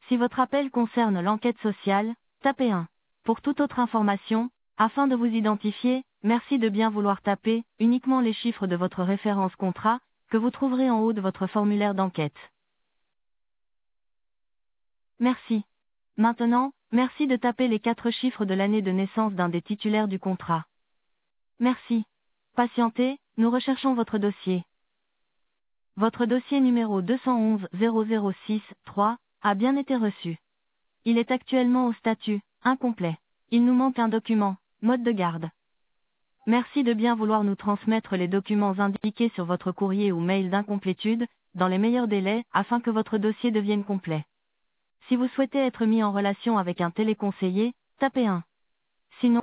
Si votre appel concerne l'enquête sociale, tapez 1. Pour toute autre information, afin de vous identifier, merci de bien vouloir taper uniquement les chiffres de votre référence contrat, que vous trouverez en haut de votre formulaire d'enquête. Merci. Maintenant, merci de taper les 4 chiffres de l'année de naissance d'un des titulaires du contrat. Merci. Patientez, nous recherchons votre dossier. Votre dossier numéro 211 006 3 a bien été reçu. Il est actuellement au statut incomplet. Il nous manque un document, mode de garde. Merci de bien vouloir nous transmettre les documents indiqués sur votre courrier ou mail d'incomplétude, dans les meilleurs délais, afin que votre dossier devienne complet. Si vous souhaitez être mis en relation avec un téléconseiller, tapez 1. Sinon,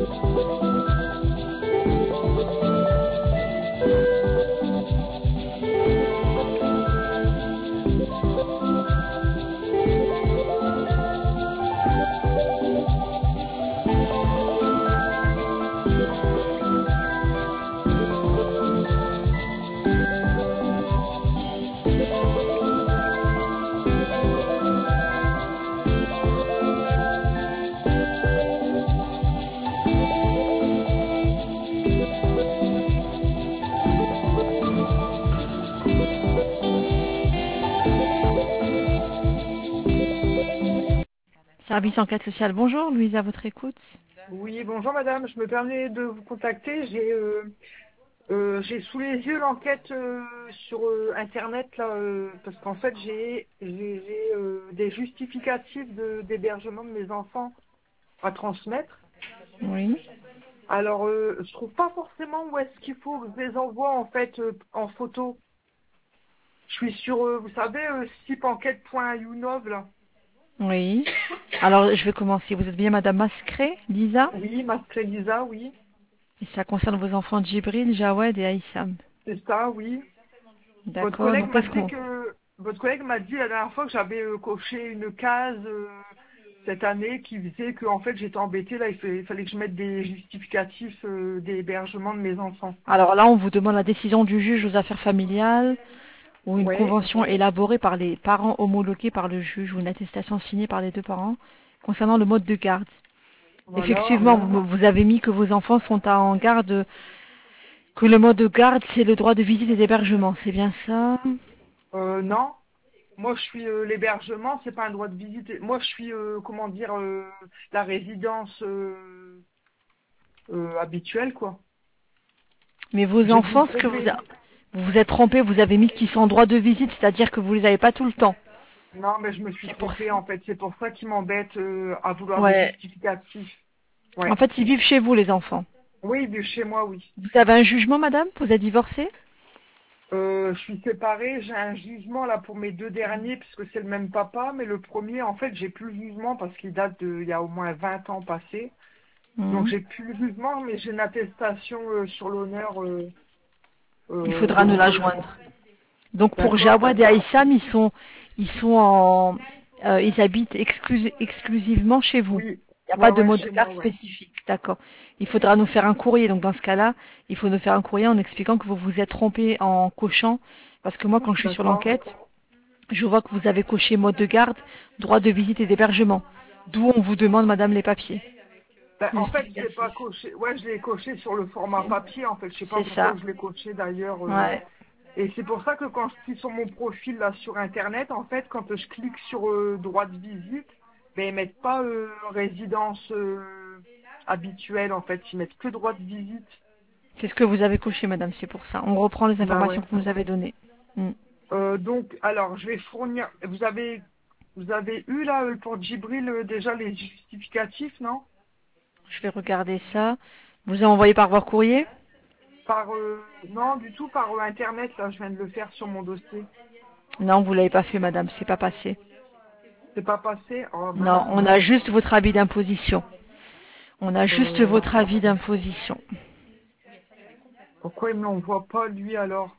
Service enquête sociale, bonjour, Louise à votre écoute. Oui, bonjour madame, je me permets de vous contacter. J'ai sous les yeux l'enquête sur internet là, parce qu'en fait j'ai des justificatifs d'hébergement de mes enfants à transmettre. Oui. Alors je trouve pas forcément où est-ce qu'il faut que je les envoie en fait en photo. Je suis sur vous savez sipenquête.younov là. Oui. Alors, je vais commencer. Vous êtes bien Madame Mascret, Lisa, Oui, Master Lisa, oui, et ça concerne vos enfants Djibril, Jawed et Aïssam. c'est ça, oui. Votre D'accord, collègue donc m'a qu'est-ce dit qu'on... que votre collègue m'a dit la dernière fois que j'avais coché une case cette année qui faisait que en fait j'étais embêtée là, il fallait que je mette des justificatifs d'hébergement de mes enfants. Alors là, on vous demande la décision du juge aux affaires familiales ou une Ouais, convention élaborée par les parents homologués par le juge ou une attestation signée par les deux parents concernant le mode de garde. voilà. Effectivement, vous avez mis que vos enfants sont en garde, que le mode de garde, c'est le droit de visite et d'hébergement. C'est bien ça? Non, moi je suis l'hébergement, c'est pas un droit de visite. Moi je suis comment dire la résidence habituelle quoi. Mais vos J'ai dû me enfants, ce que tromper. vous vous êtes trompé, vous avez mis qu'ils sont en droit de visite, c'est-à-dire que vous les avez pas tout le temps. Non, mais je me suis C'est pour trompée ça. en fait. C'est pour ça qu'il m'embête à vouloir des Ouais. justificatifs. En Ouais. fait, ils vivent chez vous, les enfants. Oui, de chez moi, oui. Vous avez un jugement, madame? Vous êtes divorcée? Je suis séparée, j'ai un jugement là pour mes deux derniers puisque c'est le même papa, mais le premier, en fait, j'ai plus le jugement parce qu'il date il y a au moins 20 ans passé. Donc Mhm. j'ai plus le jugement, mais j'ai une attestation sur l'honneur Il faudra de nous la vol. joindre. Donc pour D'accord? Jawad et Aïssam, ils sont en, ils habitent exclusivement chez vous. Oui. Il n'y a pas Ouais, de ouais, mode de chez garde moi, ouais. spécifique, d'accord. Il faudra nous faire un courrier. Donc dans ce cas-là, il faut nous faire un courrier en expliquant que vous vous êtes trompé en cochant, parce que moi, quand je suis sur D'accord. l'enquête, je vois que vous avez coché mode de garde, droit de visite et d'hébergement. D'où on vous demande, madame, les papiers. Ben, en fait, je l'ai pas Justificatif. coché. Ouais, je l'ai coché sur le format papier. En fait, je sais pas C'est pourquoi ça. je l'ai coché d'ailleurs. Ouais. Et c'est pour ça que quand je suis sur mon profil là sur internet, en fait, quand je clique sur droit de visite, ben ils mettent pas résidence habituelle en fait, ils mettent que droit de visite. C'est ce que vous avez coché, madame, c'est pour ça. On reprend les Bah informations ouais. que vous nous avez données. Hmm. Donc alors je vais fournir. Vous avez eu là pour Djibril déjà les justificatifs, non? Je vais regarder ça. Vous avez envoyé par voie courrier? Par non du tout par internet là, je viens de le faire sur mon dossier. Non, vous l'avez pas fait, madame, c'est pas passé. C'est pas passé. Oh Non, mince. on a juste votre avis d'imposition. On a juste Euh, votre avis d'imposition. Pourquoi il me l'envoie pas lui alors?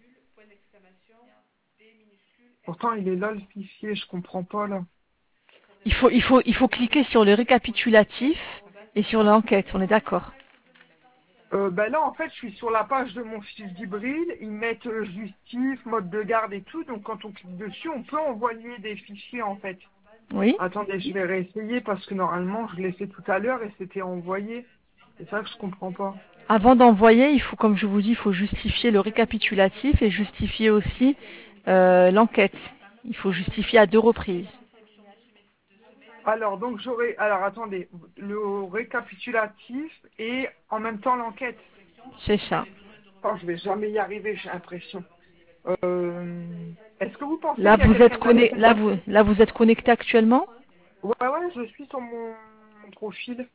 Pourtant il est là le fichier, je comprends pas là. Il faut cliquer sur le récapitulatif et sur l'enquête, on est d'accord. Ben là en fait je suis sur la page de mon fils d'hybride, ils mettent justif, mode de garde et tout, donc quand on clique dessus on peut envoyer des fichiers en fait. Oui? Attendez, je vais réessayer parce que normalement je l'ai fait tout à l'heure et c'était envoyé. C'est ça que je comprends pas. Avant d'envoyer, il faut, comme je vous dis, il faut justifier le récapitulatif et justifier aussi l'enquête. Il faut justifier à deux reprises. Alors donc alors attendez, le récapitulatif et en même temps l'enquête. C'est ça. Oh, je vais jamais y arriver, j'ai l'impression. Est-ce que vous pensez Là, qu'il y a vous êtes quelqu'un conne- d'autre? là, vous êtes connecté actuellement. Ouais, ouais, je suis sur mon profil.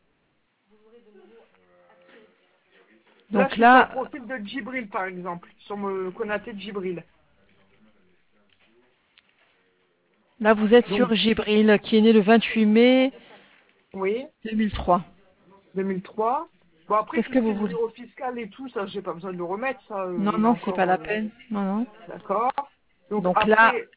Là, je Donc suis sur le là, profil de Djibril, par exemple, sur mon Konaté de Djibril. là, vous êtes Donc, sur Gibril, qui est né le 28 mai oui, 2003. 2003. Bon, après, Qu'est-ce tout que ce qui vous est voulez? numéro fiscal et tout, ça, j'ai pas besoin de le remettre, ça, Non, il y a non, c'est encore, pas la peine. Non, non. d'accord. Donc, Donc là, après,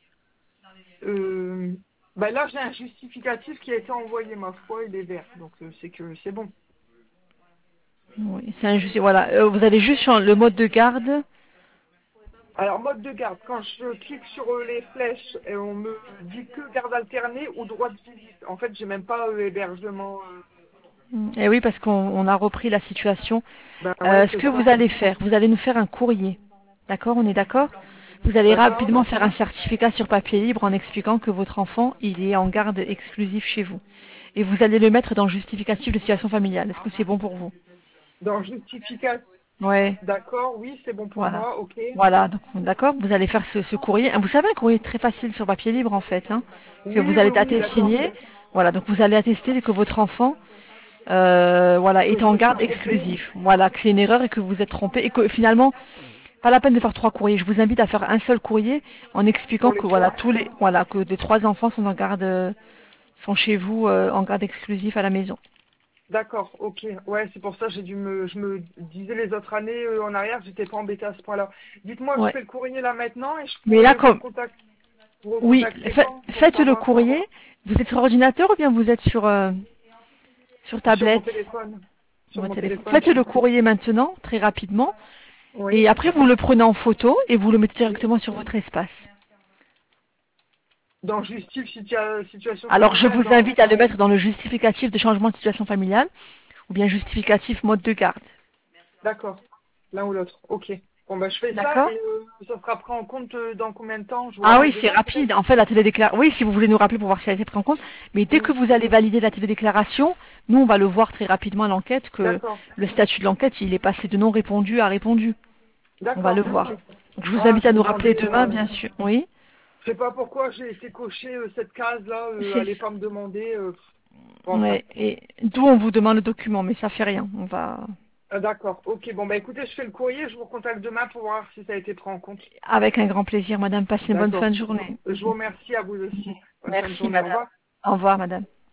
ben là, j'ai un justificatif qui a été envoyé, ma foi, il est vert. Donc, c'est que c'est bon. oui, c'est injuste. Voilà, vous allez juste changer le mode de garde. Alors, mode de garde, quand je clique sur les flèches, et on me dit que garde alternée ou droit de visite. En fait, j'ai même pas hébergement. Et oui, parce qu'on a repris la situation. Ben ouais, Ce c'est que ça. vous allez faire, vous allez nous faire un courrier. D'accord, on est d'accord? Vous allez D'accord. rapidement faire un certificat sur papier libre en expliquant que votre enfant, il est en garde exclusive chez vous. Et vous allez le mettre dans le justificatif de situation familiale. Est-ce que c'est bon pour vous? Dans justificatif, Ouais, d'accord, oui, c'est bon pour voilà. moi, ok. Voilà, donc d'accord, vous allez faire ce courrier. Vous savez, un courrier très facile sur papier libre en fait, hein, que Oui, vous oui, allez oui, dater et d'accord. signer. Voilà, donc vous allez attester que votre enfant voilà, Que est je en me suis garde trompée exclusive. Voilà, que c'est une erreur et que vous êtes trompé et que finalement, pas la peine de faire 3 courriers. Je vous invite à faire un seul courrier en expliquant pour les que voilà, trois. voilà, que les 3 enfants sont en garde, sont chez vous en garde exclusive à la maison. D'accord, ok. Ouais, c'est pour ça que je me disais les autres années en arrière, j'étais pas embêtée à ce point-là. Dites-moi, je Ouais. fais le courrier là maintenant et je Mais là, pourrais vous comme, recontacter, oui, quand pour faites le savoir. courrier. Vous êtes sur ordinateur ou bien vous êtes sur Sur mon tablette? téléphone. Sur Votre mon téléphone. téléphone. Faites le courrier maintenant, très rapidement, et Oui. après vous le prenez en photo et vous le mettez Oui. directement sur votre espace. Dans situation Alors je familiale, vous dans. invite à le mettre dans le justificatif de changement de situation familiale ou bien justificatif mode de garde. D'accord. L'un ou l'autre. Ok. Bon bah je fais ça D'accord? et ça sera pris en compte dans combien de temps? Je vous Ah rappelle oui, c'est demain peut-être? rapide. En fait, la télédéclaration. Oui, si vous voulez nous rappeler pour voir si ça a été pris en compte. Mais dès Hmm. que vous allez valider la télédéclaration, nous, on va le voir très rapidement à l'enquête que D'accord. le statut de l'enquête, il est passé de non répondu à répondu. On va le D'accord, voir. ok. Donc, je vous Ah, invite je à me nous rappeler demandais, demain, bien sûr. Oui. je sais pas pourquoi j'ai été cocher cette case-là, C'est allez pas me demander. Bon, enfin. ouais. Et d'où on vous demande le document, mais ça fait rien. On va D'accord, ok. Bon bah écoutez, je fais le courrier, je vous recontacte demain pour voir si ça a été pris en compte. avec un grand plaisir, madame. Passez une bonne fin D'accord. de journée. Je vous remercie à vous aussi. Bonne fin de Merci, journée, au madame. revoir. Au revoir, madame.